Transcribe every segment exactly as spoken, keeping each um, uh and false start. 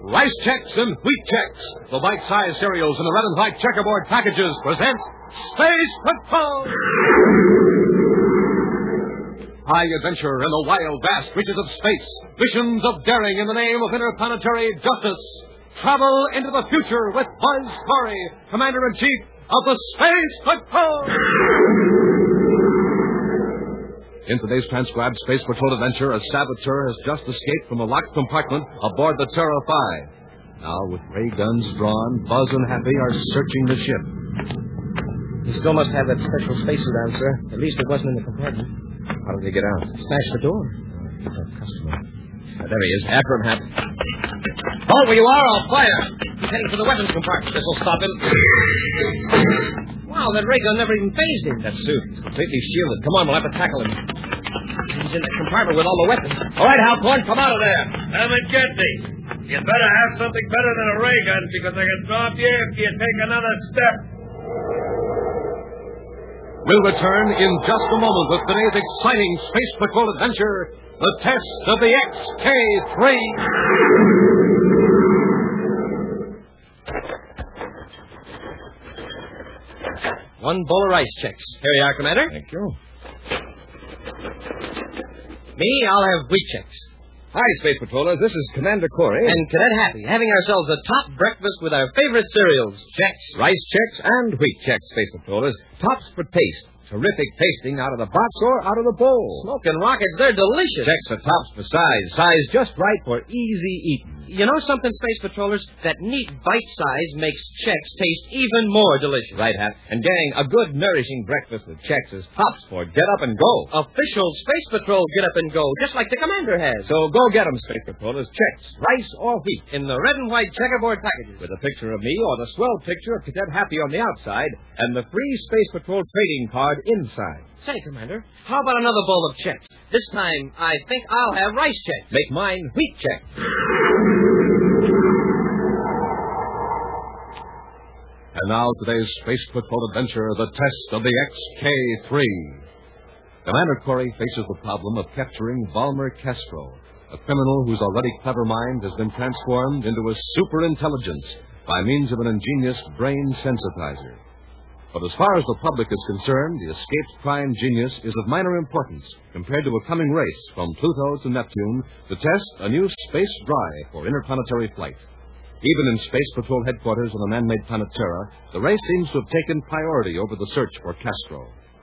Rice Checks and Wheat Checks, the bite-sized cereals in the red and white checkerboard packages, present Space Patrol! High adventure in the wild, vast reaches of space. Missions of daring in the name of interplanetary justice. Travel into the future with Buzz Corey, Commander-in-Chief of the Space Patrol! In today's transcribed Space Patrol adventure, a saboteur has just escaped from a locked compartment aboard the Terra five. Now, with ray guns drawn, Buzz and Happy are searching the ship. He still must have that special spacesuit on, sir. At least it wasn't in the compartment. How did he get out? Smashed the door. Oh, customer. Uh, there he is. After him, Hap. Hold where you are, I'll fire. He's heading for the weapons compartment. This'll stop him. Wow, that ray gun never even phased him. That suit is completely shielded. Come on, we'll have to tackle him. He's in the compartment with all the weapons. All right, Halcorn, come out of there. Come and get me. You'd better have something better than a ray gun, because I can drop you if you take another step. We'll return in just a moment with today's exciting Space Patrol adventure, the test of the X K three. One bowl of rice checks. Here you are, Commander. Thank you. Me, I'll have wheat checks. Hi, Space Patrollers. This is Commander Corey. And Cadet Happy, having ourselves a top breakfast with our favorite cereals. Checks, rice checks, and wheat checks, Space Patrollers. Tops for taste. Terrific tasting out of the box or out of the bowl. Smoking rockets, they're delicious. Checks are tops for size. Size just right for easy eating. You know something, Space Patrollers? That neat bite size makes checks taste even more delicious. Right, Hap. And, gang, a good, nourishing breakfast with checks is tops for get up and go. Official Space Patrol get up and go, just like the Commander has. So go get them, Space Patrollers. Checks, rice or wheat. In the red and white checkerboard packages. With a picture of me or the swell picture of Cadet Happy on the outside and the free Space Patrol trading card inside. Say, Commander, how about another bowl of checks? This time, I think I'll have rice checks. Make mine wheat checks. And now today's Space Patrol adventure, the test of the X K three. Commander Corey faces the problem of capturing Volmer Castro, a criminal whose already clever mind has been transformed into a superintelligence by means of an ingenious brain sensitizer. But as far as the public is concerned, the escaped crime genius is of minor importance compared to a coming race from Pluto to Neptune to test a new space drive for interplanetary flight. Even in Space Patrol headquarters on the man-made planet Terra, the race seems to have taken priority over the search for Castro.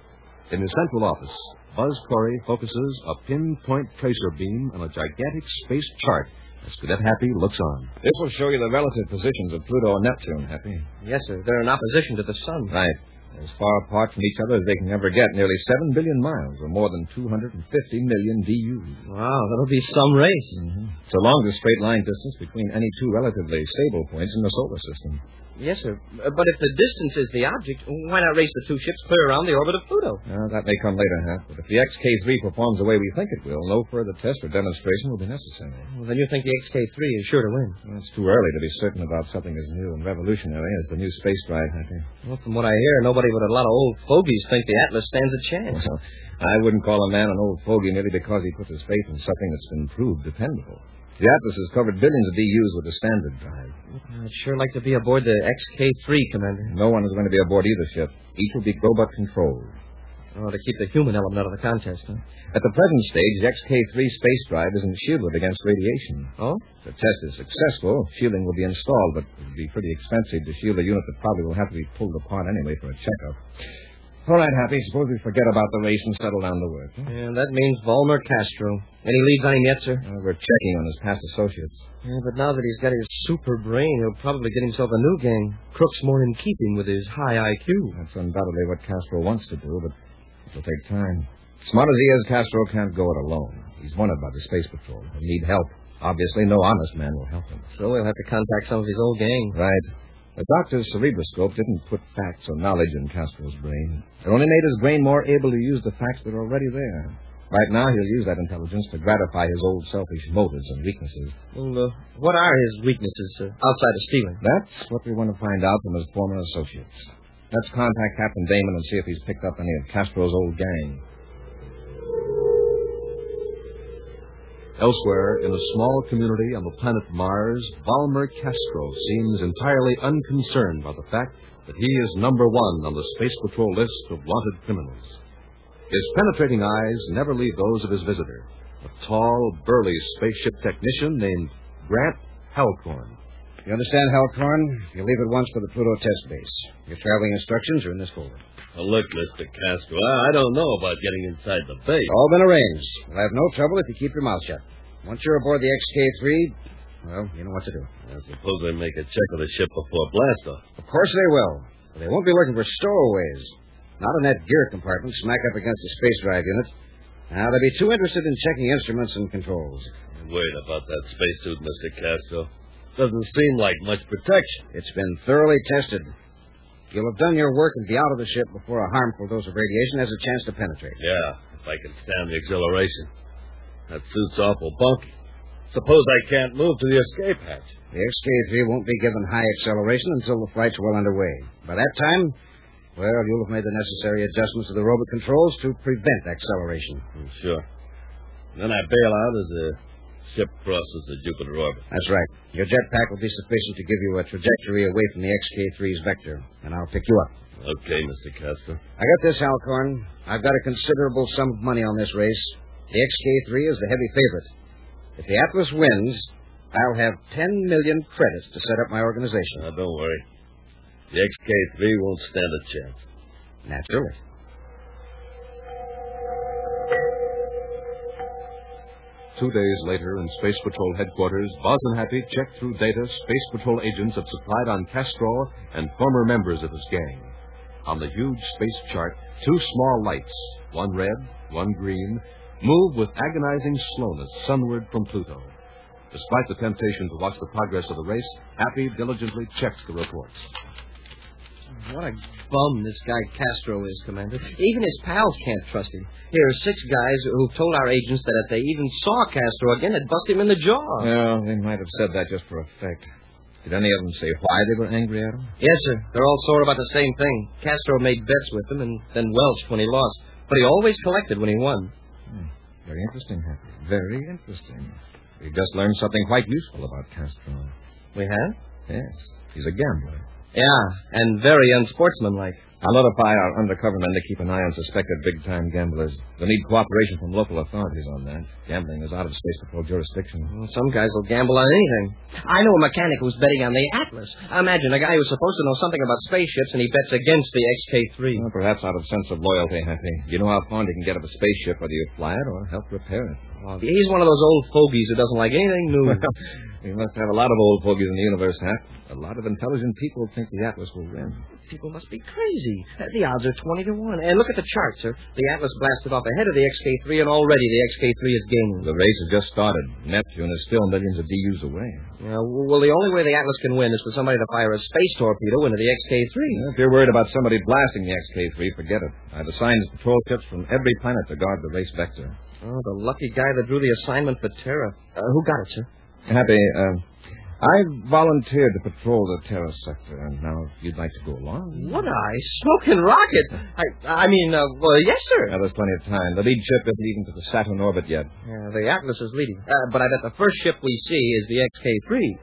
In his central office, Buzz Corey focuses a pinpoint tracer beam on a gigantic space chart as Cadet Happy looks on. This will show you the relative positions of Pluto and Neptune, Happy. Yes, sir. They're in opposition to the sun. Right. As far apart from each other as they can ever get, nearly seven billion miles, or more than two hundred fifty million D Us. Wow, that'll be some race. Mm-hmm. It's the longest straight line distance between any two relatively stable points in the solar system. Yes, sir. But if the distance is the object, why not race the two ships clear around the orbit of Pluto? Uh, that may come later, Hap. But if the X K three performs the way we think it will, no further test or demonstration will be necessary. Well, then you think the X K three is sure to win? Well, it's too early to be certain about something as new and revolutionary as the new space drive, Happy. Well, from what I hear, nobody but a lot of old fogies think the Atlas stands a chance. Well, I wouldn't call a man an old fogey merely because he puts his faith in something that's been proved dependable. The Atlas has covered billions of D Us with a standard drive. I'd sure like to be aboard the X K three, Commander. No one is going to be aboard either ship. Each will be robot-controlled. Oh, to keep the human element out of the contest, huh? At the present stage, the X K three space drive isn't shielded against radiation. Oh? If the test is successful, shielding will be installed, but it would be pretty expensive to shield a unit that probably will have to be pulled apart anyway for a checkup. All right, Happy. Suppose we forget about the race and settle down to work. Huh? Yeah, that means Volmer Castro. Any leads on him yet, sir? Uh, we're checking on his past associates. Yeah, but now that he's got his super brain, he'll probably get himself a new gang. Crooks more in keeping with his high I Q. That's undoubtedly what Castro wants to do, but it'll take time. Smart as he is, Castro can't go it alone. He's wanted by the Space Patrol. He'll need help. Obviously, no honest man will help him. So we'll have to contact some of his old gang. Right. The doctor's cerebroscope didn't put facts or knowledge in Castro's brain. It only made his brain more able to use the facts that are already there. Right now, he'll use that intelligence to gratify his old selfish motives and weaknesses. Well, uh, what are his weaknesses, sir, outside of stealing? That's what we want to find out from his former associates. Let's contact Captain Damon and see if he's picked up any of Castro's old gang. Elsewhere, in a small community on the planet Mars, Valmer Castro seems entirely unconcerned by the fact that he is number one on the Space Patrol list of wanted criminals. His penetrating eyes never leave those of his visitor, a tall, burly spaceship technician named Grant Halcorn. You understand, Halcorn? You leave at once for the Pluto test base. Your traveling instructions are in this folder. Well, look, Mister Castro, I don't know about getting inside the base. All been arranged. We'll have no trouble if you keep your mouth shut. Once you're aboard the X K three, well, you know what to do. I suppose they make a check of the ship before blastoff. Of course they will. But they won't be looking for stowaways. Not in that gear compartment smack up against the space drive unit. Now, they'll be too interested in checking instruments and controls. I'm worried about that spacesuit, Mister Castro. Doesn't seem like much protection. It's been thoroughly tested. You'll have done your work and be out of the ship before a harmful dose of radiation has a chance to penetrate. Yeah, if I can stand the exhilaration. That suit's awful bulky. Suppose I can't move to the escape hatch. The X K three won't be given high acceleration until the flight's well underway. By that time, well, you'll have made the necessary adjustments to the robot controls to prevent acceleration. I'm sure. Then I bail out as the ship crosses the Jupiter orbit. That's right. Your jetpack will be sufficient to give you a trajectory away from the X K three's vector, and I'll pick you up. Okay, Mister Castro. I got this, Halcorn. I've got a considerable sum of money on this race. The X K three is the heavy favorite. If the Atlas wins, I'll have ten million credits to set up my organization. Now, don't worry. The X K three won't stand a chance. Naturally. Two days later, in Space Patrol headquarters, Boz and Happy checked through data Space Patrol agents had supplied on Castro and former members of his gang. On the huge space chart, two small lights, one red, one green, moved with agonizing slowness sunward from Pluto. Despite the temptation to watch the progress of the race, Happy diligently checked the reports. What a bum this guy Castro is, Commander. Even his pals can't trust him. Here are six guys who've told our agents that if they even saw Castro again, they'd bust him in the jaw. Well, they might have said that just for effect. Did any of them say why they were angry at him? Yes, sir. They're all sore about the same thing. Castro made bets with them and then welched when he lost. But he always collected when he won. Hmm. Very interesting, Happy. Very interesting. We just learned something quite useful about Castro. We have? Yes. He's a gambler. Yeah, and very unsportsmanlike. I'll notify our undercover men to keep an eye on suspected big-time gamblers. They'll need cooperation from local authorities on that. Gambling is out of Space Patrol jurisdiction. Well, some guys will gamble on anything. I know a mechanic who's betting on the Atlas. Imagine a guy who's supposed to know something about spaceships and he bets against the X K three. Well, perhaps out of sense of loyalty, Happy. You know how fond you can get of a spaceship, whether you fly it or help repair it. Well, he's one of those old fogies who doesn't like anything new. We must have a lot of old fogies in the universe, Hap. A lot of intelligent people think the Atlas will win. People must be crazy. Uh, The odds are twenty to one. And look at the chart, sir. The Atlas blasted off ahead of the X K three, and already the X K three is gaining. The race has just started. Neptune is still millions of D Us away. Uh, well, the only way the Atlas can win is for somebody to fire a space torpedo into the X K three. Well, if you're worried about somebody blasting the X K three, forget it. I've assigned patrol ships from every planet to guard the race vector. Oh, the lucky guy that drew the assignment for Terra. Uh, who got it, sir? Happy, uh, I volunteered to patrol the Terra sector, and now if you'd like to go along. Would I? Smoking rockets. I I mean, uh, well, yes, sir. Now, there's plenty of time. The lead ship isn't even to the Saturn orbit yet. Yeah, the Atlas is leading. Uh, but I bet the first ship we see is the X K three.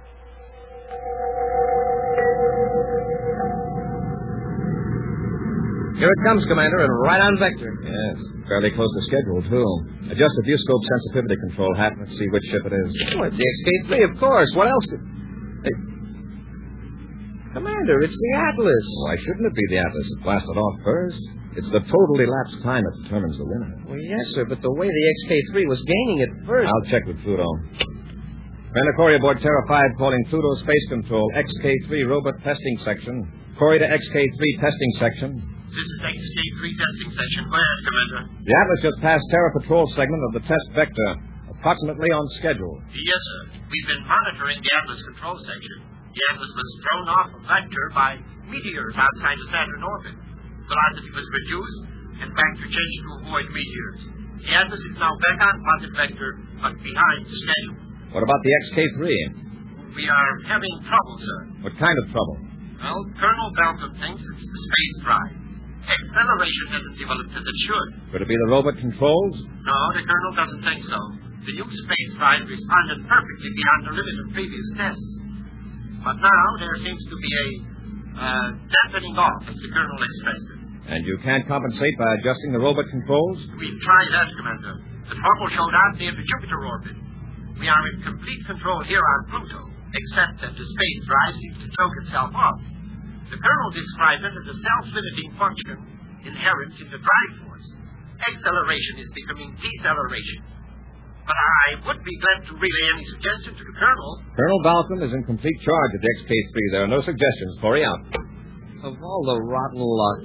Here it comes, Commander, and right on vector. Yes, fairly close to schedule, too. Adjust the viewscope sensitivity control, Hap. Let's see which ship it is. Oh, it's the X K three, of course. What else? Could... Hey. Commander, it's the Atlas. Why shouldn't it be the Atlas? It blasted off first. It's the total elapsed time that determines the winner. Well, yes, sir, but the way the X K three was gaining at first... I'll check with Pluto. Commander Corey aboard Terra five calling Pluto Space Control, X K three Robot Testing Section. Corey to X K three Testing Section. This is X K three testing section. Go ahead, Commander. The Atlas just passed Terra Patrol segment of the test vector, approximately on schedule. Yes, sir. We've been monitoring the Atlas control section. The Atlas was thrown off a vector by meteors outside the Saturn orbit. Velocity was reduced, and vector changed to avoid meteors. The Atlas is now back on positive vector, but behind schedule. What about the X K three? We are having trouble, sir. What kind of trouble? Well, Colonel Belton thinks it's the space drive. Acceleration hasn't developed as it should. Could it be the robot controls? No, the Colonel doesn't think so. The new space drive responded perfectly beyond the limit of previous tests. But now there seems to be a uh, dampening off, as the Colonel expressed it. And you can't compensate by adjusting the robot controls? We've tried that, Commander. The trouble showed out near the Jupiter orbit. We are in complete control here on Pluto, except that the space drive seems to choke itself off. The Colonel described it as a self-limiting function inherent in the drive force. Acceleration is becoming deceleration. But I would be glad to relay any suggestion to the Colonel. Colonel Balcom is in complete charge of the X K three. There are no suggestions. Corey out. Of all the rotten luck.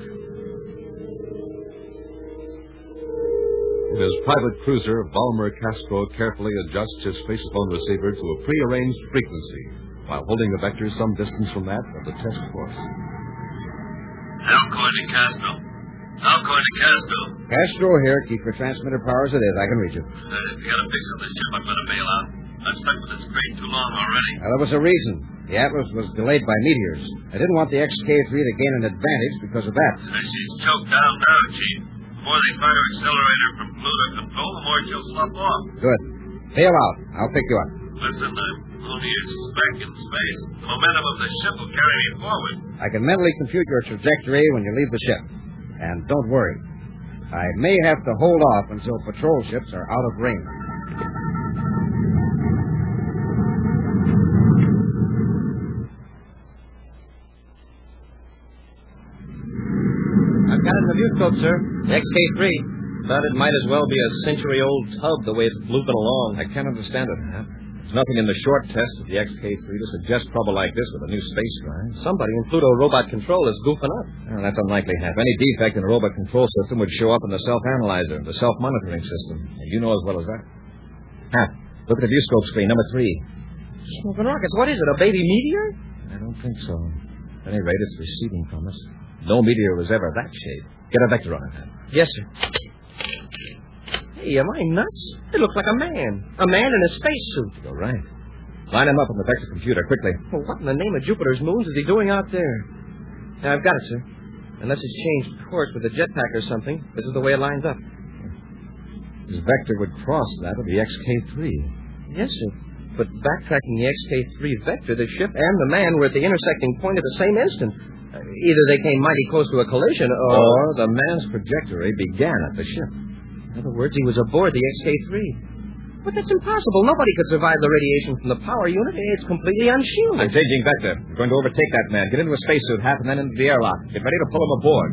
In his private cruiser, Valmer Castro carefully adjusts his spacephone receiver to a prearranged frequency, while holding the vector some distance from that of the test course. Alcoy to Castro. Alcoy to Castro. Castro here. Keep your transmitter power as it is. I can reach it. Uh, if you got a fix on this ship, I'm going to bail out. I've stuck with this crate too long already. Well, there was a reason. The Atlas was delayed by meteors. I didn't want the X K three to gain an advantage because of that. Uh, she's choked down now, Chief. The more they try to accelerate her from Pluto control, the more she'll slough off. Good. Bail out. I'll pick you up. Listen, I'm only a speck in space. The momentum of the ship will carry me forward. I can mentally compute your trajectory when you leave the ship. And don't worry. I may have to hold off until patrol ships are out of range. I've got it in the viewscope, sir. The X K three. But it might as well be a century-old tub the way it's looping along. I can't understand it, Hap. There's nothing in the short test of the X K three to suggest trouble like this with a new space drive. Somebody in Pluto Robot Control is goofing up. Well, that's unlikely, Hap. Any defect in a robot control system would show up in the self-analyzer, the self-monitoring system. And you know as well as that. Hap, look at the viewscope screen, number three. Smoking rockets, what is it, a baby meteor? I don't think so. At any rate, it's receding from us. No meteor was ever that shape. Get a vector on it, Hap. Yes, sir. Hey, am I nuts? It looks like a man. A man in a spacesuit. You're right. Line him up on the vector computer, quickly. Well, what in the name of Jupiter's moons is he doing out there? Now, I've got it, sir. Unless it's changed course with a jetpack or something, this is the way it lines up. His vector would cross that of the X K three. Yes, sir. But backtracking the X K three vector, the ship and the man were at the intersecting point at the same instant. Uh, either they came mighty close to a collision, or... Or the man's trajectory began at the ship. In other words, he was aboard the X K three. But that's impossible. Nobody could survive the radiation from the power unit. It's completely unshielded. I'm changing vector. We're going to overtake that man. Get into a spacesuit, Hap, and then into the airlock. Get ready to pull him aboard.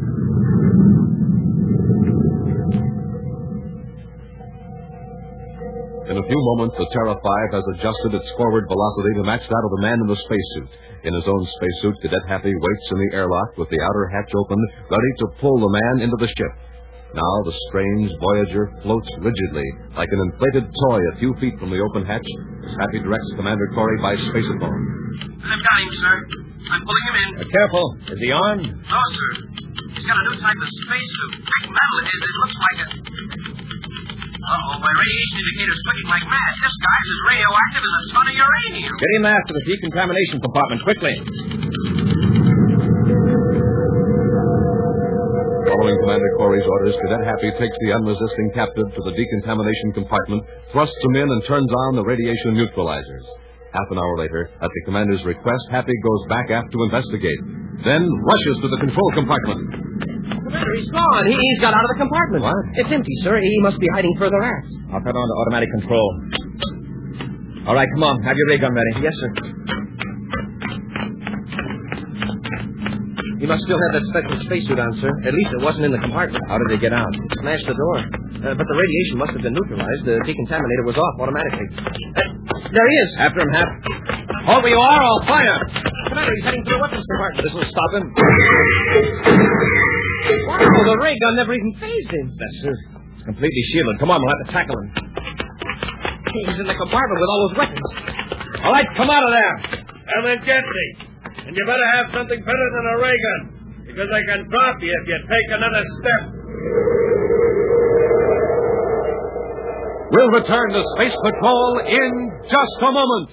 In a few moments, the Terra five has adjusted its forward velocity to match that of the man in the spacesuit. In his own spacesuit, Cadet Happy waits in the airlock with the outer hatch open, ready to pull the man into the ship. Now the strange Voyager floats rigidly, like an inflated toy a few feet from the open hatch, as Happy directs Commander Corey by spacephone. I've got him, sir. I'm pulling him in. Uh, careful. Is he on? No, sir. He's got a new type of spacesuit. Big metal it is. It looks like a... Uh-oh, my radiation indicator's clicking like mad. This guy's as radioactive as a ton of uranium. Get him aft to the decontamination compartment, quickly. Following Commander Corey's orders, Cadet Happy takes the unresisting captive to the decontamination compartment, thrusts him in, and turns on the radiation neutralizers. Half an hour later, at the commander's request, Happy goes back aft to investigate, then rushes to the control compartment. Commander, he's gone. He, he's got out of the compartment. What? It's empty, sir. He must be hiding further aft. I'll cut on to automatic control. All right, come on. Have your ray gun ready. Yes, sir. He must still have that special spacesuit on, sir. At least it wasn't in the compartment. How did they get out? Smashed the door. Uh, but the radiation must have been neutralized. The decontaminator was off automatically. Uh, there he is. After him, Hap. Hold where you are, I'll fire. Commander, he's heading for the weapons compartment. This will stop him. Wow, the ray gun never even phased him. That's it. It's completely shielded. Come on, we'll have to tackle him. He's in the compartment with all those weapons. All right, come out of there. Come and get me. And you better have something better than a ray gun, because I can drop you if you take another step. We'll return to Space Patrol in just a moment.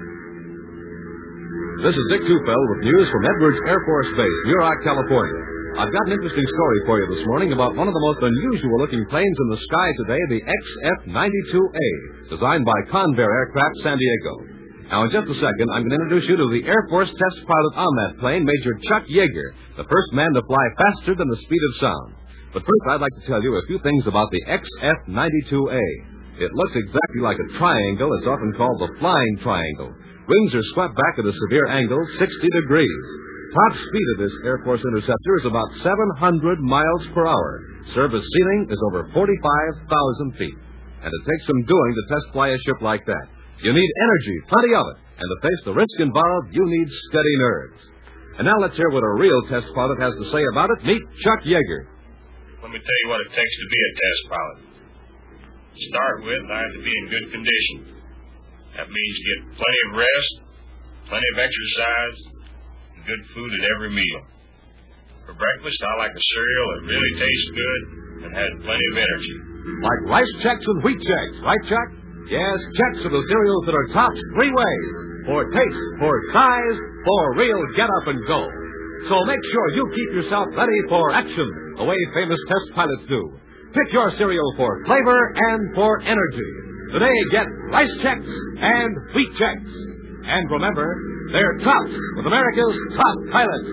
This is Dick Tufeld with news from Edwards Air Force Base, Muroc, California. I've got an interesting story for you this morning about one of the most unusual-looking planes in the sky today, the X F ninety-two A, designed by Convair Aircraft, San Diego. Now, in just a second, I'm going to introduce you to the Air Force test pilot on that plane, Major Chuck Yeager, the first man to fly faster than the speed of sound. But first, I'd like to tell you a few things about the X F ninety-two A. It looks exactly like a triangle. It's often called the flying triangle. Wings are swept back at a severe angle, sixty degrees. Top speed of this Air Force interceptor is about seven hundred miles per hour. Service ceiling is over forty-five thousand feet. And it takes some doing to test fly a ship like that. You need energy, plenty of it. And to face the risk involved, you need steady nerves. And now let's hear what a real test pilot has to say about it. Meet Chuck Yeager. Let me tell you what it takes to be a test pilot. To start with, I have to be in good condition. That means get plenty of rest, plenty of exercise, and good food at every meal. For breakfast, I like a cereal that really tastes good and has plenty of energy. Like Rice Chex and Wheat Chex, right, Chuck? Yes, Chex are the cereals that are tops three ways. For taste, for size, for real get-up and go. So make sure you keep yourself ready for action, the way famous test pilots do. Pick your cereal for flavor and for energy. Today, get Rice Chex and Wheat Chex. And remember, they're tops with America's top pilots.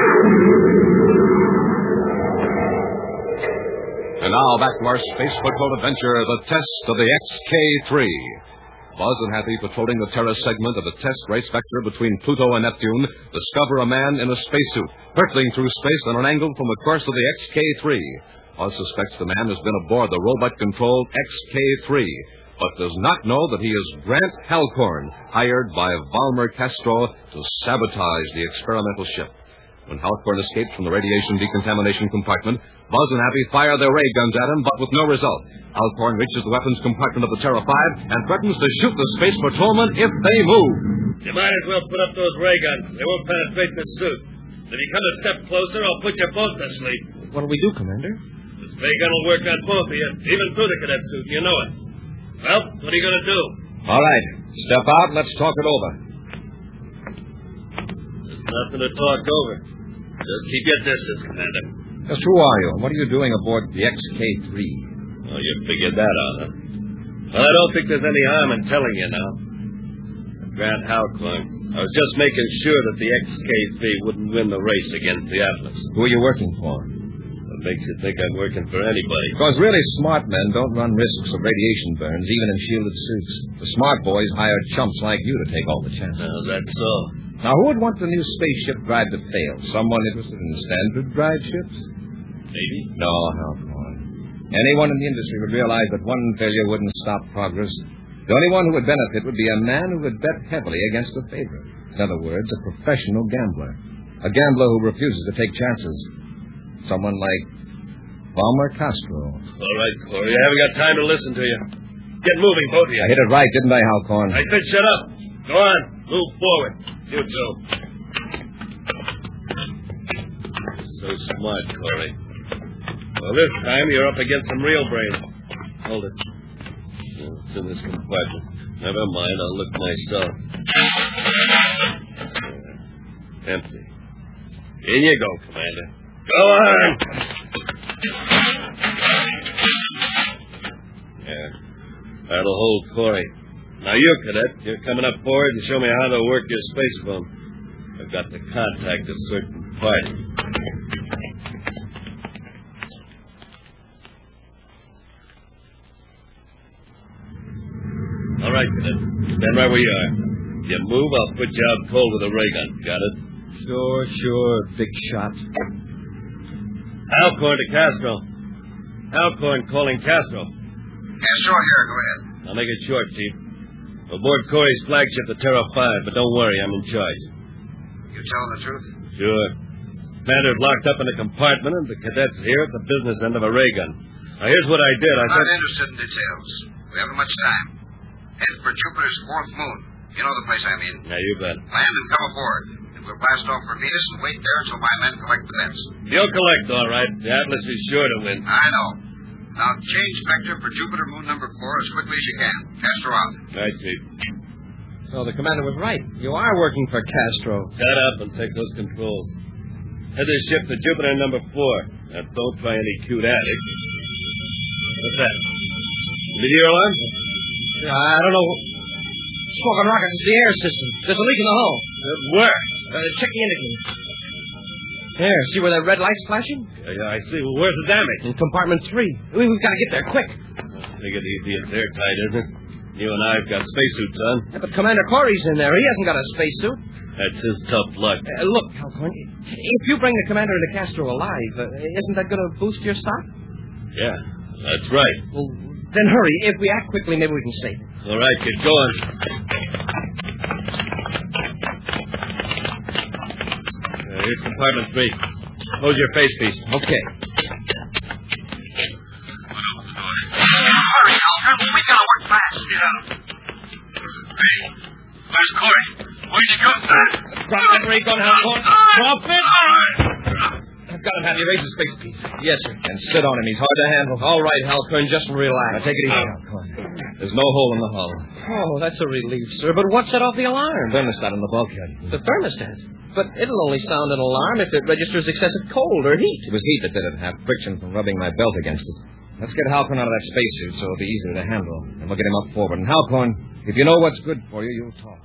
And now back to our space patrol adventure, the test of the X K three. Buzz and Happy, patrolling the Terra segment of the test race vector between Pluto and Neptune, discover a man in a spacesuit, hurtling through space on an angle from the course of the X K three. Buzz suspects the man has been aboard the robot-controlled X K three, but does not know that he is Grant Halcorn, hired by Valmer Castro to sabotage the experimental ship. When Halcorn escapes from the radiation decontamination compartment, Buzz and Happy fire their ray guns at him, but with no result. Halcorn reaches the weapons compartment of the Terra five and threatens to shoot the space patrolman if they move. You might as well put up those ray guns. They won't penetrate the suit. If you come a step closer, I'll put you both to sleep. What'll we do, Commander? This ray gun will work on both of you, even through the cadet suit. You know it. Well, what are you going to do? All right. Step out. Let's talk it over. There's nothing to talk over. Just keep your distance, Commander. Just who are you, and what are you doing aboard the X K three? Oh, you figured that out, huh? Well, I don't think there's any harm in telling you now. Grant Halcorn. I was just making sure that the X K three wouldn't win the race against the Atlas. Who are you working for? What makes you think I'm working for anybody? Because really smart men don't run risks of radiation burns, even in shielded suits. The smart boys hire chumps like you to take all the chances. Oh, that's so. Now, who would want the new spaceship drive to fail? Someone interested in standard drive ships? Maybe. No, Halcorn. Anyone in the industry would realize that one failure wouldn't stop progress. The only one who would benefit would be a man who would bet heavily against a favorite. In other words, a professional gambler. A gambler who refuses to take chances. Someone like Valmer Castro. All right, Corey. I haven't got time to listen to you. Get moving, both of you. I hit it right, didn't I, Halcorn? I said shut up. Go on. Move forward. You too. So smart, Corey. Well, this time you're up against some real brains. Hold it. It's in this compartment. Never mind, I'll look myself. Uh, empty. In you go, Commander. Go on! Yeah, that'll hold Corey. Now you, Cadet, you're coming up forward and show me how to work your space phone. I've got to contact a certain party. All right, Cadet. Stand right where you are. If you move, I'll put you out cold with a ray gun. Got it? Sure, sure, big shot. Halcorn to Castro. Halcorn calling Castro. Castro here. Go ahead. I'll make it short, Chief. Aboard Corey's flagship, the Terra five, but don't worry, I'm in charge. You telling the truth? Sure. Commander's locked up in a compartment, and the cadets here at the business end of a ray gun. Now, here's what I did. I I'm not said... interested in details. We haven't much time. Head for Jupiter's fourth moon. You know the place I mean. Yeah, you bet. Land and come aboard. And we'll blast off for Venus and wait there until my men collect the bets. You'll collect, all right. The Atlas is sure to win. I know. Now change vector for Jupiter moon number four as quickly as you can. Castro out. Right, Chief. So the commander was right. You are working for Castro. Shut up and take those controls. Head this ship to Jupiter number four. Now, don't try any cute attic. What's that? Meteor alarm? Uh, I don't know. Smoking rockets is the air system. There's a leak in the hull. Uh, where? Uh, check the indicator. There, see where that red light's flashing? Yeah, yeah, I see. Well, where's the damage? In compartment three. We, we've got to get there quick. Take it easy. It's airtight, isn't it? You and I've got spacesuits on. Yeah, but Commander Corey's in there. He hasn't got a spacesuit. That's his tough luck. Uh, look, Halcorn, if you bring the Commander and the Castro alive, uh, isn't that going to boost your stock? Yeah, that's right. Well, then hurry. If we act quickly, maybe we can save it. All right, get going. Uh, here's compartment three. Hold your face piece. Okay. Hurry, Alfred. We gotta work fast. Get out. Hey, where's Corey? Where'd you go, sir? Drop that ray gun, Halcorn. Drop it. I've got him have your razor space piece. Yes, sir. And sit on him. He's hard to handle. All right, Halcorn, just relax. Now, take it easy, Halcorn. There's no hole in the hull. Oh, that's a relief, sir. But what set off the alarm? Thermostat in the bulkhead. The thermostat? But it'll only sound an alarm if it registers excessive cold or heat. It was heat that did it. Have friction from rubbing my belt against it. Let's get Halcorn out of that spacesuit so it'll be easier to handle. And we'll get him up forward. And Halcorn, if you know what's good for you, you'll talk.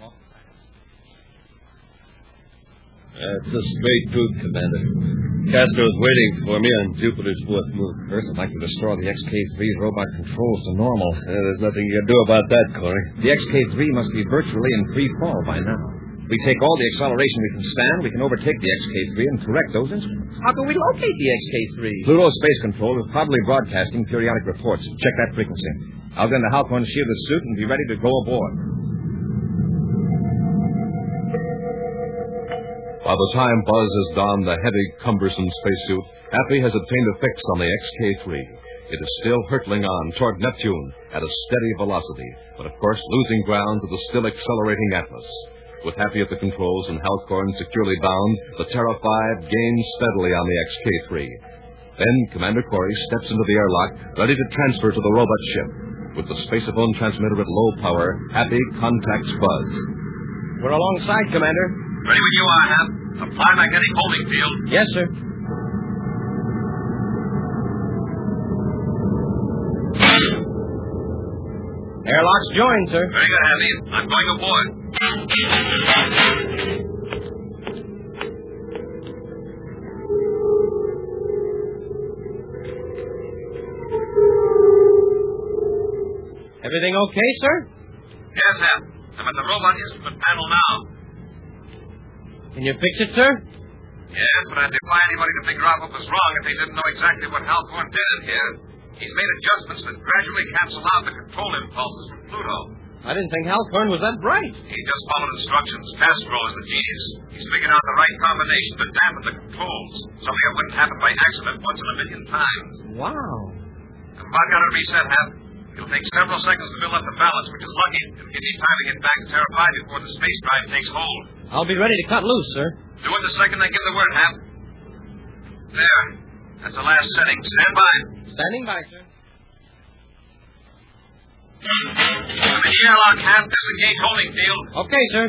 That's a straight truth, Commander. Castro's waiting for me on Jupiter's fourth moon. First, I'd like to restore the X K three's robot controls to normal. Uh, there's nothing you can do about that, Corey. The X K three must be virtually in free fall by now. If we take all the acceleration we can stand, we can overtake the X K three and correct those instruments. How can we locate the X K three? Pluto Space Control is probably broadcasting periodic reports. Check that frequency. I'll get into Halcorn's shielded suit and be ready to go aboard. By the time Buzz has donned the heavy, cumbersome spacesuit, Happy has obtained a fix on the X K three. It is still hurtling on toward Neptune at a steady velocity, but of course losing ground to the still accelerating Atlas. With Happy at the controls and Halcorn securely bound, the Terra five gains steadily on the X K three. Then Commander Corey steps into the airlock, ready to transfer to the robot ship. With the spaceophone transmitter at low power, Happy contacts Buzz. We're alongside, Commander. Ready when you are, Hap. Apply magnetic holding field. Yes, sir. Airlock's joined, sir. Very good, Happy. I'm going aboard. Everything okay, sir? Yes, Hap. I'm at the robot instrument panel now. Can you fix it, sir? Yes, but I'd defy anybody to figure out what was wrong if they didn't know exactly what Halcorn did in here. He's made adjustments that gradually cancel out the control impulses from Pluto. I didn't think Halcorn was that bright. He just followed instructions. Castro is the genius. He's figured out the right combination to dampen the controls. Something that wouldn't happen by accident once in a million times. Wow. I've about got it reset, Hap. It'll take several seconds to build up the balance, which is lucky. It'll give me time to get back to Terra five before the space drive takes hold. I'll be ready to cut loose, sir. Do it the second they give the word, Hap. There. That's the last setting. Stand by. Standing by, sir. I'm in the airlock, Hap. Disengage holding field. Okay, sir.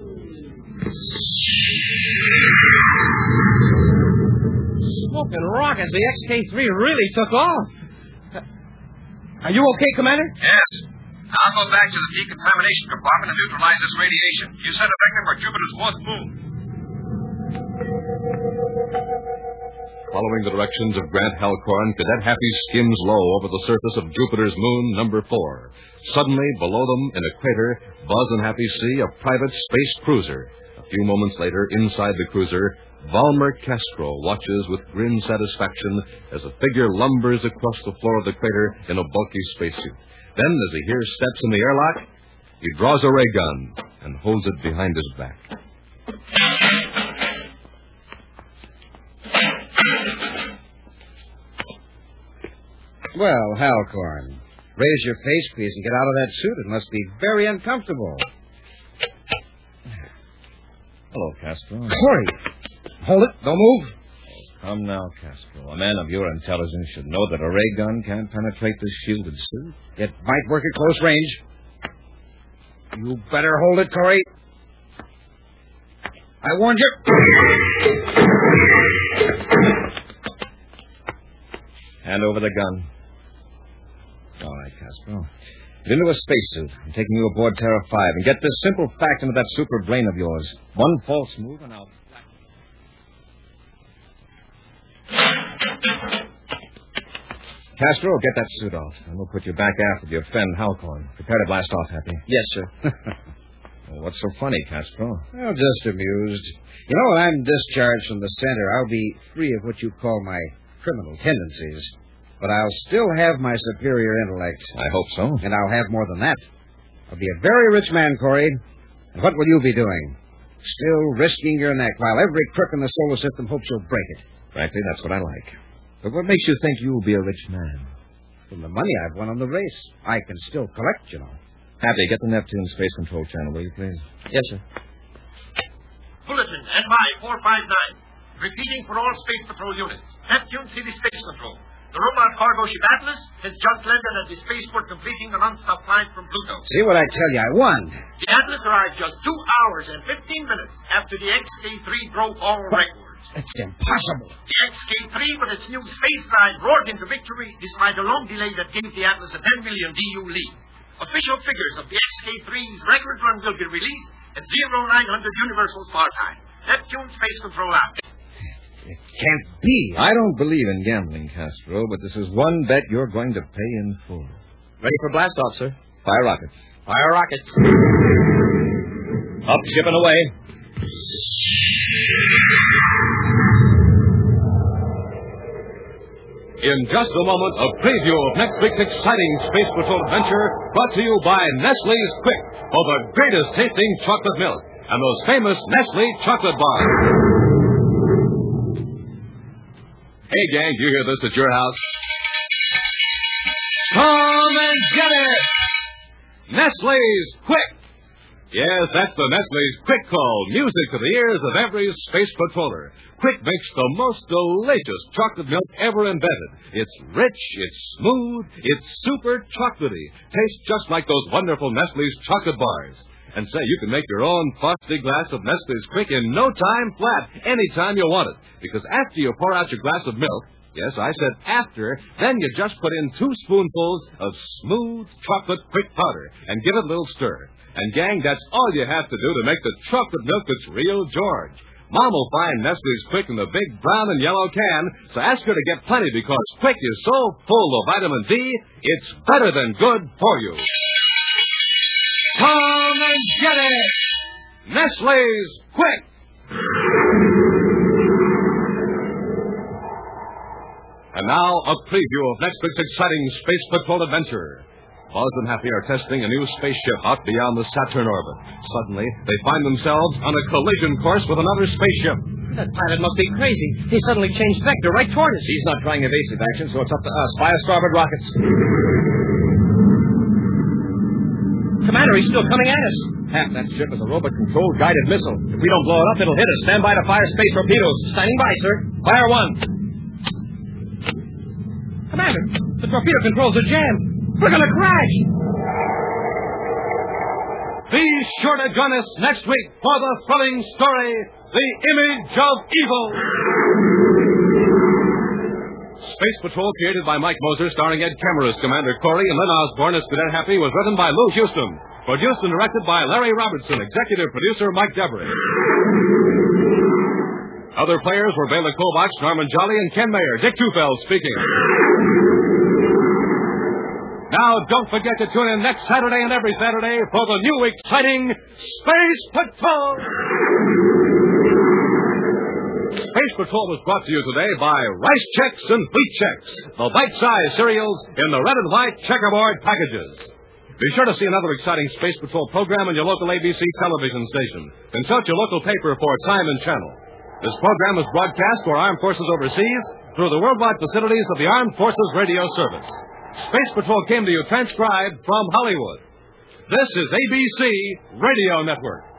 Smoking rockets. The X K three really took off. Are you okay, Commander? Yes. I'll go back to the decontamination compartment and neutralize this radiation. You set a vector for Jupiter's fourth moon. Following the directions of Grant Halcorn, Cadet Happy skims low over the surface of Jupiter's moon number four. Suddenly, below them, in a crater, Buzz and Happy see a private space cruiser. A few moments later, inside the cruiser, Valmer Castro watches with grim satisfaction as a figure lumbers across the floor of the crater in a bulky spacesuit. Then, as he hears steps in the airlock, he draws a ray gun and holds it behind his back. Well, Halcorn, raise your face, please, and get out of that suit. It must be very uncomfortable. Hello, Castro. Corey, hold it. Don't move. Come now, Castro. A man of your intelligence should know that a ray gun can't penetrate this shielded suit. It might work at close range. You better hold it, Corey. I warned you. Hand over the gun. All right, Castro. Get into a spacesuit. I'm taking you aboard Terra five. And get this simple fact into that super brain of yours. One false move and I'll... Castro, get that suit off. And we'll put you back after your friend Halcorn. Prepare to blast off, Happy. Yes, sir. Well, what's so funny, Castro? Well, just amused. You know, when I'm discharged from the center, I'll be free of what you call my criminal tendencies. But I'll still have my superior intellect. I hope so. And I'll have more than that. I'll be a very rich man, Corey. And what will you be doing? Still risking your neck while every crook in the solar system hopes you'll break it. Frankly, that's what I like. But what makes you think you'll be a rich man? From the money I've won on the race. I can still collect, you know. Happy, get the Neptune Space Control Channel, will you, please? Yes, sir. Bulletin, N Y four five nine. Repeating for all Space Patrol units. Neptune City Space Control. The robot cargo ship Atlas has just landed at the spaceport completing the non-stop flight from Pluto. See what I tell you, I won. The Atlas arrived just two hours and fifteen minutes after the X K three broke all what? records. It's impossible. The X K three with its new space drive roared into victory despite a long delay that gave the Atlas a ten million D U lead. Official figures of the X K three's record run will be released at oh nine hundred Universal Star Time. Neptune Space Control out. It can't be. I don't believe in gambling, Castro, but this is one bet you're going to pay in full. Ready for blast off, sir. Fire rockets. Fire rockets. Up, ship and away. In just a moment, a preview of next week's exciting Space Patrol adventure brought to you by Nestle's Quick for the greatest tasting chocolate milk and those famous Nestle chocolate bars. Hey, gang, do you hear this at your house? Come and get it! Nestle's Quick! Yes, that's the Nestle's Quick Call, music to the ears of every space patroller. Quick makes the most delicious chocolate milk ever invented. It's rich, it's smooth, it's super chocolatey. Tastes just like those wonderful Nestle's chocolate bars. And say, you can make your own frosty glass of Nestle's Quick in no time flat, anytime you want it. Because after you pour out your glass of milk, yes, I said after, then you just put in two spoonfuls of smooth chocolate Quick powder and give it a little stir. And, gang, that's all you have to do to make the chocolate milk that's real George. Mom will find Nestle's Quick in the big brown and yellow can, so ask her to get plenty because Quick is so full of vitamin D, it's better than good for you. Come and get it! Nestle's Quick! And now, a preview of next week's exciting Space Patrol adventure. Buzz and Happy are testing a new spaceship out beyond the Saturn orbit. Suddenly, they find themselves on a collision course with another spaceship. That pilot must be crazy. He suddenly changed vector right toward us. He's not trying evasive action, so it's up to us. Fire starboard rockets. Commander, he's still coming at us. Half that ship is a robot-controlled guided missile. If we don't blow it up, it'll hit us. Stand by to fire space torpedoes. Standing by, sir. Fire one. Commander, the torpedo controls are jammed. We're going to crash. Be sure to join us next week for the thrilling story, The Image of Evil. Space Patrol, created by Mike Moser, starring Ed Kemmer as Commander Corey and Lynn Osborne as Cadet Happy, was written by Lou Houston. Produced and directed by Larry Robertson, executive producer Mike Devery. Other players were Bela Kovacs, Norman Jolly, and Ken Mayer. Dick Tufeld speaking. Now, don't forget to tune in next Saturday and every Saturday for the new exciting Space Patrol. Space Patrol was brought to you today by Rice Chex and Wheat Chex, the bite-sized cereals in the red and white checkerboard packages. Be sure to see another exciting Space Patrol program on your local A B C television station. Consult your local paper for time and channel. This program is broadcast for Armed Forces overseas through the worldwide facilities of the Armed Forces Radio Service. Space Patrol came to you transcribed from Hollywood. This is A B C Radio Network.